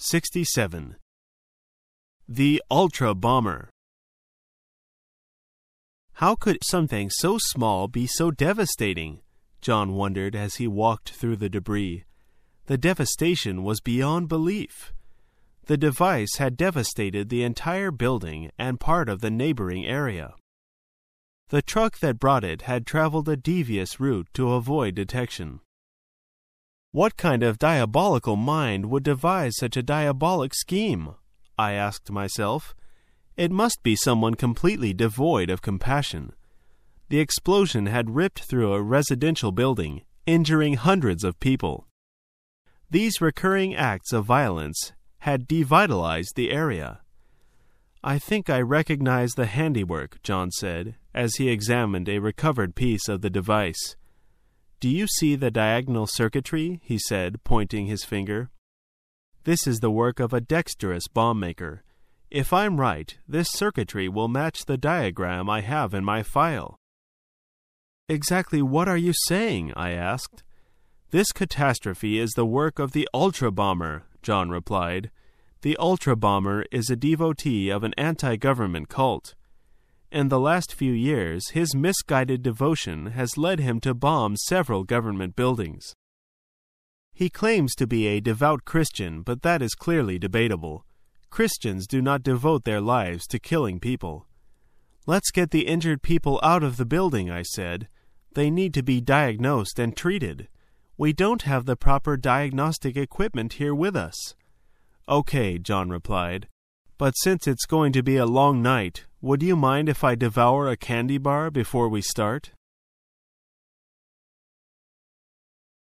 67. The Ultra Bomber. How could something so small be so devastating? John wondered as he walked through the debris. The devastation was beyond belief. The device had devastated the entire building and part of the neighboring area. The truck that brought it had traveled a devious route to avoid detection. What kind of diabolical mind would devise such a diabolic scheme? I asked myself. It must be someone completely devoid of compassion. The explosion had ripped through a residential building, injuring hundreds of people. These recurring acts of violence had devitalized the area. I think I recognize the handiwork, John said, as he examined a recovered piece of the device. Do you see the diagonal circuitry? He said, pointing his finger. This is the work of a dexterous bomb maker. If I'm right, this circuitry will match the diagram I have in my file. Exactly what are you saying? I asked. This catastrophe is the work of the Ultra Bomber, John replied. The Ultra Bomber is a devotee of an anti-government cult. In the last few years, his misguided devotion has led him to bomb several government buildings. He claims to be a devout Christian, but that is clearly debatable. Christians do not devote their lives to killing people. Let's get the injured people out of the building, I said. They need to be diagnosed and treated. We don't have the proper diagnostic equipment here with us. Okay, John replied. But since it's going to be a long night, would you mind if I devour a candy bar before we start?